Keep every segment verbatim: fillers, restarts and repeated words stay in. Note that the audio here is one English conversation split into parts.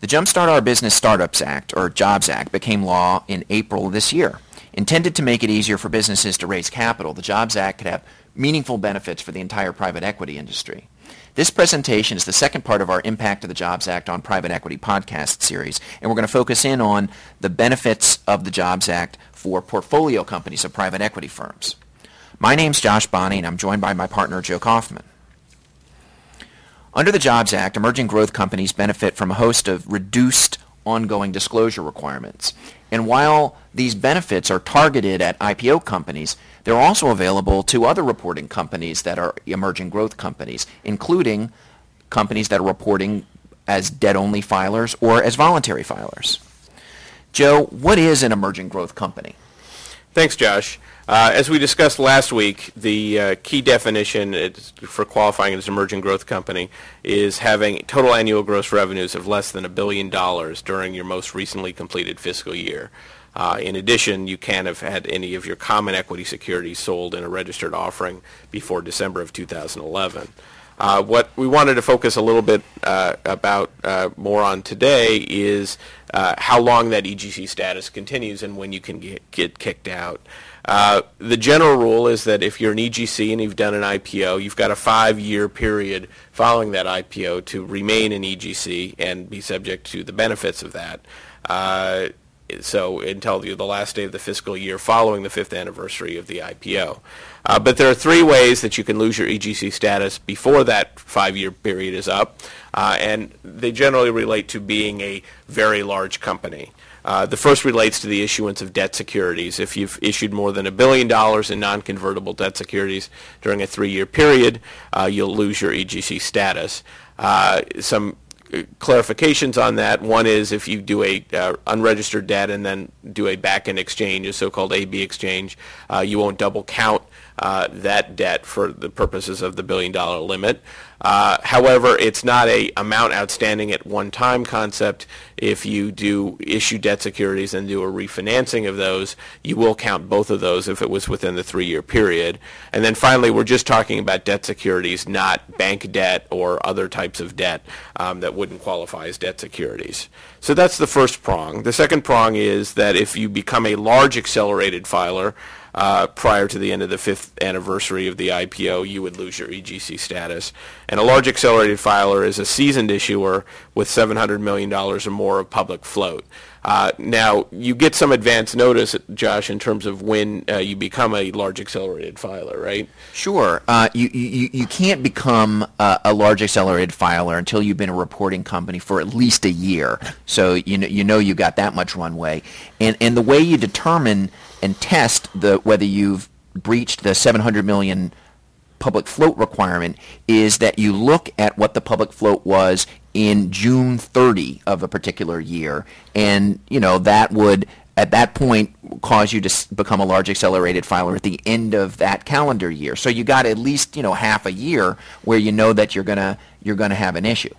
The Jumpstart Our Business Startups Act, or JOBS Act, became law in April of this year. Intended to make it easier for businesses to raise capital, the JOBS Act could have meaningful benefits for the entire private equity industry. This presentation is the second part of our Impact of the JOBS Act on Private Equity podcast series, and we're going to focus in on the benefits of the JOBS Act for portfolio companies of private equity firms. My name's Josh Bonney, and I'm joined by my partner, Joe Kaufman. Under the JOBS Act, emerging growth companies benefit from a host of reduced ongoing disclosure requirements. And while these benefits are targeted at I P O companies, they're also available to other reporting companies that are emerging growth companies, including companies that are reporting as debt-only filers or as voluntary filers. Joe, what is an emerging growth company? Thanks, Josh. Uh, as we discussed last week, the uh, key definition is, for qualifying as an emerging growth company is having total annual gross revenues of less than a billion dollars during your most recently completed fiscal year. Uh, in addition, you can't have had any of your common equity securities sold in a registered offering before December of two thousand eleven. Uh, what we wanted to focus a little bit uh, about uh, more on today is uh, how long that E G C status continues and when you can get, get kicked out. Uh, the general rule is that if you're an E G C and you've done an I P O, you've got a five-year period following that I P O to remain an E G C and be subject to the benefits of that. Uh, so until the, the last day of the fiscal year following the fifth anniversary of the I P O. Uh, but there are three ways that you can lose your E G C status before that five-year period is up, uh, and they generally relate to being a very large company. Uh, the first relates to the issuance of debt securities. If you've issued more than a billion dollars in non-convertible debt securities during a three-year period, uh, you'll lose your E G C status. Uh, some clarifications on that. One is if you do a uh, unregistered debt and then do a back-end exchange, a so-called A B exchange, uh, you won't double count uh, that debt for the purposes of the billion-dollar limit. Uh, however, it's not a amount outstanding at one time concept. If you do issue debt securities and do a refinancing of those, you will count both of those if it was within the three-year period. And then finally, we're just talking about debt securities, not bank debt or other types of debt um, that wouldn't qualify as debt securities. So that's the first prong. The second prong is that if you become a large accelerated filer, Uh, prior to the end of the fifth anniversary of the I P O, you would lose your E G C status. And a large accelerated filer is a seasoned issuer with seven hundred million dollars or more of public float. Uh, now, you get some advance notice, Josh, in terms of when uh, you become a large accelerated filer, right? Sure. Uh, you, you, you can't become uh, a large accelerated filer until you've been a reporting company for at least a year. So you know you know you got that much runway. And, and the way you determine and test the whether you've breached the seven hundred million public float requirement is that you look at what the public float was in June thirtieth of a particular year, and you know that would at that point cause you to become a large accelerated filer at the end of that calendar year. So you got at least you know half a year where you know that you're gonna you're gonna have an issue.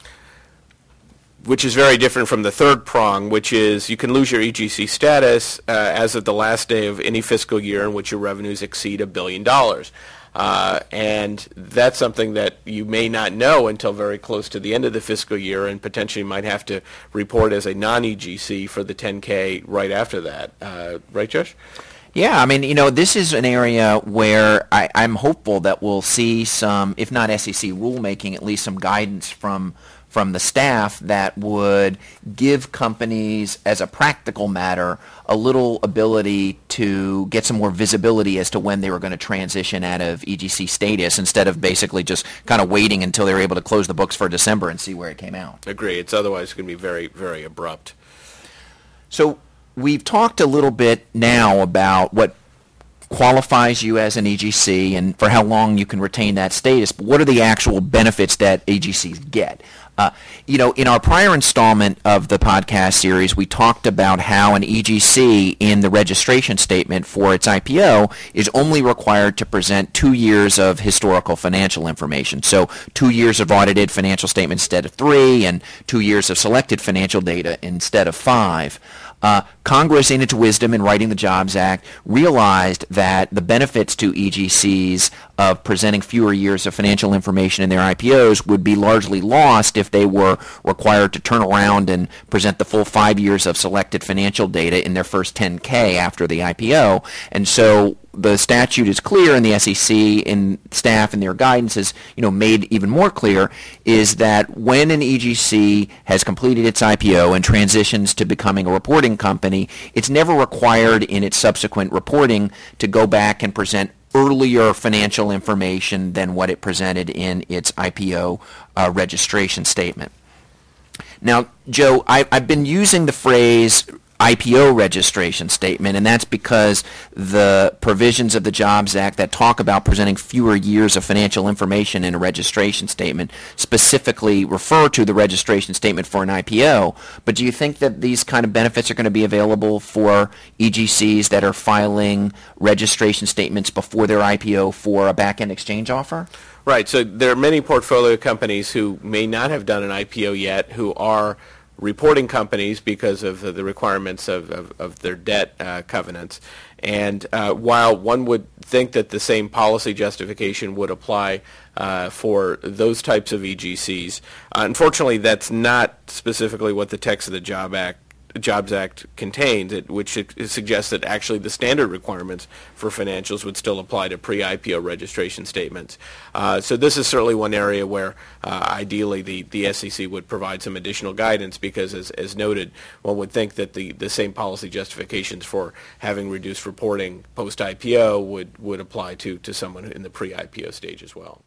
Which is very different from the third prong, which is you can lose your E G C status uh, as of the last day of any fiscal year in which your revenues exceed a billion dollars. Uh, and that's something that you may not know until very close to the end of the fiscal year and potentially might have to report as a non-E G C for the ten K right after that. Uh, right, Josh? Yeah, I mean, you know, this is an area where I, I'm hopeful that we'll see some, if not S E C rulemaking, at least some guidance from from the staff that would give companies, as a practical matter, a little ability to get some more visibility as to when they were going to transition out of E G C status instead of basically just kind of waiting until they were able to close the books for December and see where it came out. Agree. It's otherwise going to be very, very abrupt. So we've talked a little bit now about what qualifies you as an E G C and for how long you can retain that status, but what are the actual benefits that E G Cs get? Uh, you know, in our prior installment of the podcast series, we talked about how an E G C in the registration statement for its I P O is only required to present two years of historical financial information. So two years of audited financial statements instead of three, and two years of selected financial data instead of five. Uh, Congress, in its wisdom in writing the Jobs Act, realized that the benefits to E G Cs of presenting fewer years of financial information in their I P Os would be largely lost if they were required to turn around and present the full five years of selected financial data in their first ten K after the I P O. And so the statute is clear, and the S E C and staff and their guidance is, you know, made even more clear, is that when an E G C has completed its I P O and transitions to becoming a reporting company, it's never required in its subsequent reporting to go back and present earlier financial information than what it presented in its I P O uh, registration statement. Now, Joe, I, I've been using the phrase I P O registration statement, and that's because the provisions of the Jobs Act that talk about presenting fewer years of financial information in a registration statement specifically refer to the registration statement for an I P O. But do you think that these kind of benefits are going to be available for E G Cs that are filing registration statements before their I P O for a back-end exchange offer? Right. So there are many portfolio companies who may not have done an I P O yet who are reporting companies because of the requirements of, of, of their debt uh, covenants. And uh, while one would think that the same policy justification would apply uh, for those types of E G Cs, uh, unfortunately that's not specifically what the text of the Job Act Jobs Act contains, it, which it, it suggests that actually the standard requirements for financials would still apply to pre-I P O registration statements. Uh, so this is certainly one area where uh, ideally the, the S E C would provide some additional guidance because, as, as noted, one would think that the, the same policy justifications for having reduced reporting post-I P O would, would apply to, to someone in the pre-I P O stage as well.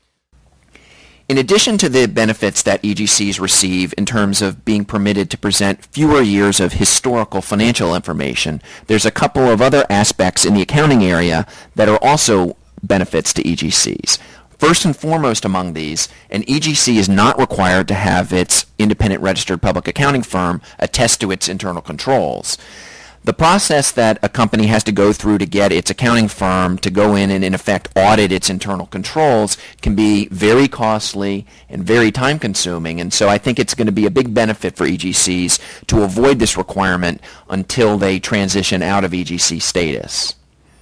In addition to the benefits that E G Cs receive in terms of being permitted to present fewer years of historical financial information, there's a couple of other aspects in the accounting area that are also benefits to E G Cs. First and foremost among these, an E G C is not required to have its independent registered public accounting firm attest to its internal controls. The process that a company has to go through to get its accounting firm to go in and, in effect, audit its internal controls can be very costly and very time-consuming. And so I think it's going to be a big benefit for E G Cs to avoid this requirement until they transition out of E G C status.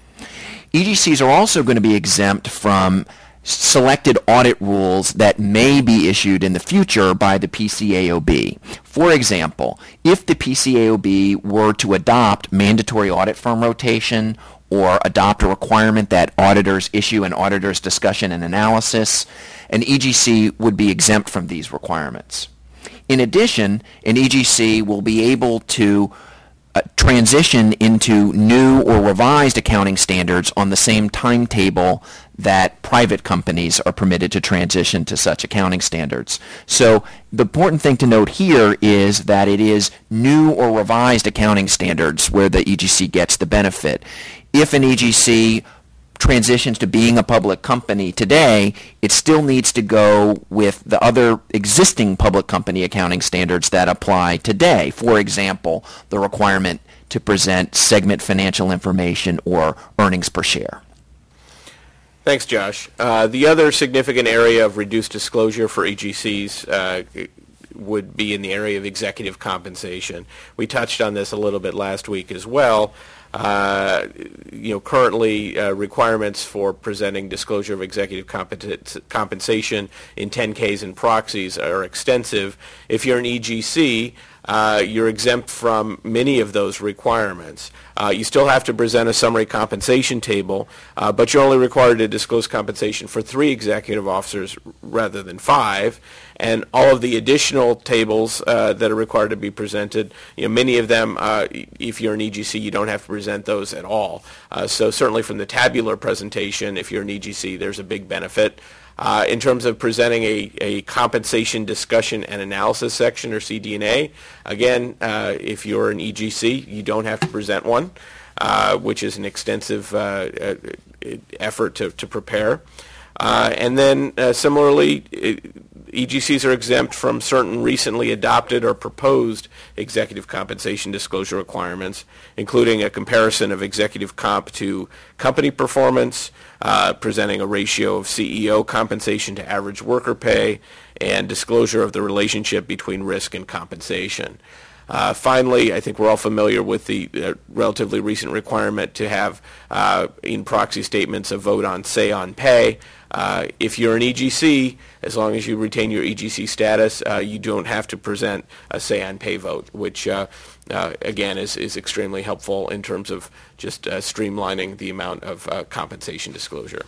E G Cs are also going to be exempt from selected audit rules that may be issued in the future by the P C A O B. For example, if the P C A O B were to adopt mandatory audit firm rotation or adopt a requirement that auditors issue an auditor's discussion and analysis, an E G C would be exempt from these requirements. In addition, an E G C will be able to Uh, transition into new or revised accounting standards on the same timetable that private companies are permitted to transition to such accounting standards. So the important thing to note here is that it is new or revised accounting standards where the E G C gets the benefit. If an E G C transitions to being a public company today, it still needs to go with the other existing public company accounting standards that apply today. For example, the requirement to present segment financial information or earnings per share. Thanks, Josh. Uh, the other significant area of reduced disclosure for E G Cs uh, would be in the area of executive compensation. We touched on this a little bit last week as well. Uh, you know, currently uh, requirements for presenting disclosure of executive compet- compensation in ten Ks and proxies are extensive. If you're an E G C, uh, you're exempt from many of those requirements. Uh, you still have to present a summary compensation table, uh, but you're only required to disclose compensation for three executive officers rather than five. And all of the additional tables uh, that are required to be presented, you know, many of them, uh, if you're an E G C, you don't have to present those at all. Uh, so certainly from the tabular presentation, if you're an E G C, there's a big benefit. Uh, in terms of presenting a, a compensation discussion and analysis section, or C D and A, again, uh, if you're an E G C, you don't have to present one, uh, which is an extensive uh, uh, effort to, to prepare. Uh, and then uh, similarly, it, E G Cs are exempt from certain recently adopted or proposed executive compensation disclosure requirements, including a comparison of executive comp to company performance, uh, presenting a ratio of C E O compensation to average worker pay, and disclosure of the relationship between risk and compensation. Uh, finally, I think we're all familiar with the uh, relatively recent requirement to have uh, in proxy statements a vote on say on pay. Uh, if you're an E G C, as long as you retain your E G C status, uh, you don't have to present a say on pay vote, which uh, uh, again is, is extremely helpful in terms of just uh, streamlining the amount of uh, compensation disclosure.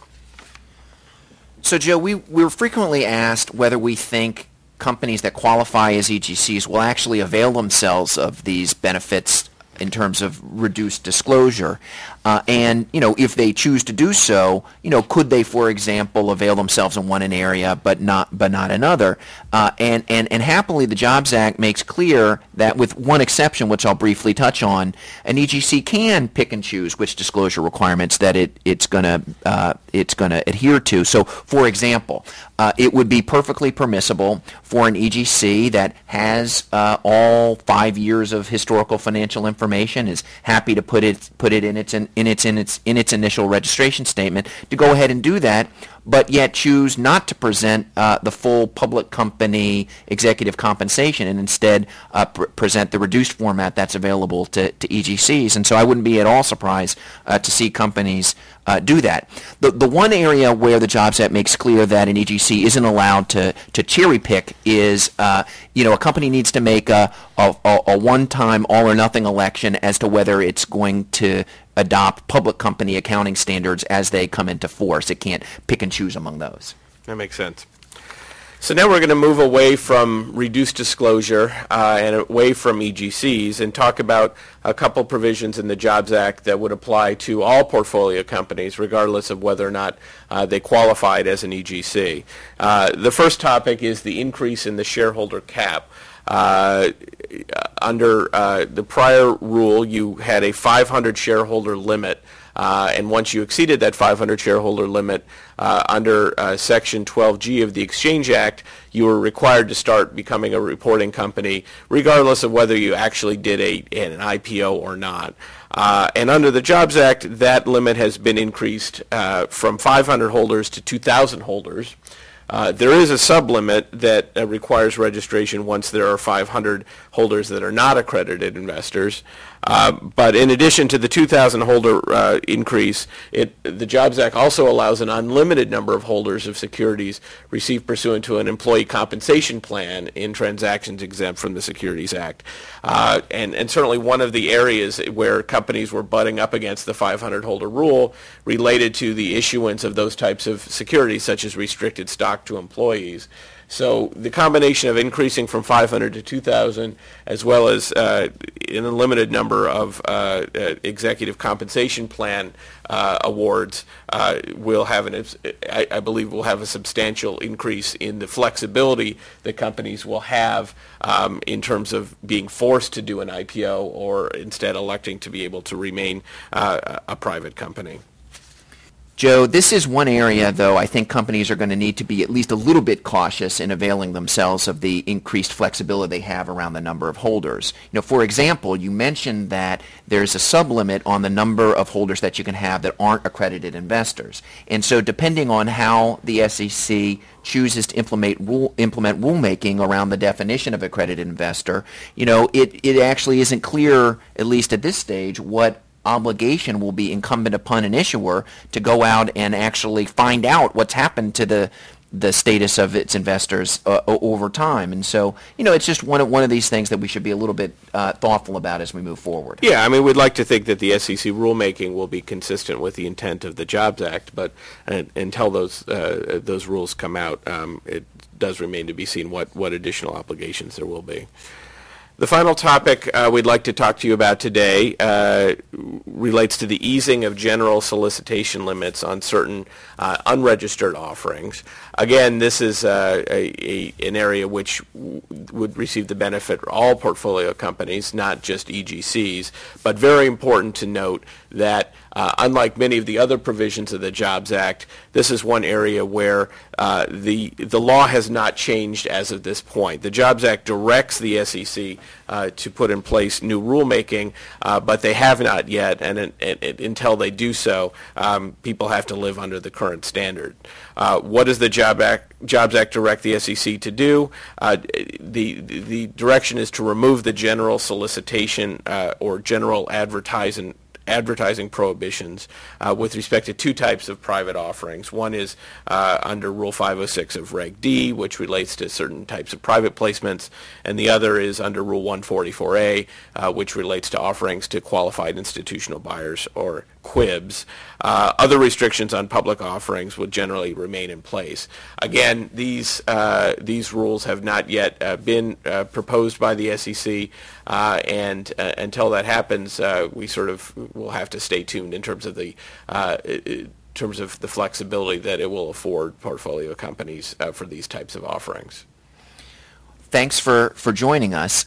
So, Joe, we, we're frequently asked whether we think companies that qualify as E G Cs will actually avail themselves of these benefits in terms of reduced disclosure. Uh, and, you know, if they choose to do so, you know, could they, for example, avail themselves in one area but not but not another? Uh, and, and, and happily, the Jobs Act makes clear that with one exception, which I'll briefly touch on, an E G C can pick and choose which disclosure requirements that it, it's going to uh, it's going to adhere to. So, for example, uh, it would be perfectly permissible for an E G C that has uh, all five years of historical financial information, is happy to put it put it in its in, in its in its in its initial registration statement, to go ahead and do that, but yet choose not to present uh, the full public company executive compensation and instead uh, pr- present the reduced format that's available to, to E G Cs. And so I wouldn't be at all surprised uh, to see companies uh, do that. The the one area where the Jobs Act makes clear that an E G C isn't allowed to, to cherry pick is, uh, you know, a company needs to make a, a, a one-time all-or-nothing election as to whether it's going to adopt public company accounting standards as they come into force. It can't pick and choose among those. That makes sense. So now we're going to move away from reduced disclosure uh, and away from E G Cs and talk about a couple provisions in the Jobs Act that would apply to all portfolio companies, regardless of whether or not uh, they qualified as an E G C. Uh, the first topic is the increase in the shareholder cap. Uh, under uh, the prior rule, you had a five hundred shareholder limit, uh, and once you exceeded that five hundred shareholder limit, uh, under uh, Section twelve G of the Exchange Act, you were required to start becoming a reporting company, regardless of whether you actually did a, an I P O or not. Uh, and under the Jobs Act, that limit has been increased uh, from five hundred holders to two thousand holders. Uh, there is a sublimit that uh, requires registration once there are five hundred holders that are not accredited investors. Uh, but in addition to the two thousand holder uh, increase, it, the Jobs Act also allows an unlimited number of holders of securities received pursuant to an employee compensation plan in transactions exempt from the Securities Act. Uh, and, and certainly one of the areas where companies were butting up against the five hundred holder rule related to the issuance of those types of securities, such as restricted stock to employees. So the combination of increasing from five hundred to two thousand, as well as uh, an unlimited number of uh, uh, executive compensation plan uh, awards, uh, will have an, I, I believe, will have a substantial increase in the flexibility that companies will have um, in terms of being forced to do an I P O or instead electing to be able to remain uh, a private company. Joe, this is one area, though, I think companies are going to need to be at least a little bit cautious in availing themselves of the increased flexibility they have around the number of holders. You know, for example, you mentioned that there's a sublimit on the number of holders that you can have that aren't accredited investors. And so depending on how the S E C chooses to implement rule implement rulemaking around the definition of accredited investor, you know, it, it actually isn't clear, at least at this stage, what obligation will be incumbent upon an issuer to go out and actually find out what's happened to the the status of its investors uh, over time. And so, you know, it's just one of, one of these things that we should be a little bit uh, thoughtful about as we move forward. Yeah, I mean, we'd like to think that the S E C rulemaking will be consistent with the intent of the Jobs Act, but uh, until those uh, those rules come out, um, it does remain to be seen what, what additional obligations there will be. The final topic uh, we'd like to talk to you about today uh, relates to the easing of general solicitation limits on certain uh, unregistered offerings. Again, this is uh, a, a, an area which w- would receive the benefit of all portfolio companies, not just E G Cs, but very important to note that Uh, unlike many of the other provisions of the Jobs Act, this is one area where uh, the the law has not changed as of this point. The Jobs Act directs the S E C uh, to put in place new rulemaking, uh, but they have not yet, and, and, and until they do so, um, people have to live under the current standard. Uh, what does the Job Act, Jobs Act direct the S E C to do? Uh, the the direction is to remove the general solicitation uh, or general advertising advertising prohibitions uh, with respect to two types of private offerings. One is uh, under Rule five oh six of Reg D, which relates to certain types of private placements, and the other is under Rule one forty-four A, uh, which relates to offerings to qualified institutional buyers, or Q I Bs. Uh, other restrictions on public offerings would generally remain in place. Again, these uh, these rules have not yet uh, been uh, proposed by the S E C, uh, and uh, until that happens, uh, we sort of will have to stay tuned in terms of the uh, in terms of the flexibility that it will afford portfolio companies uh, for these types of offerings. Thanks for, for joining us.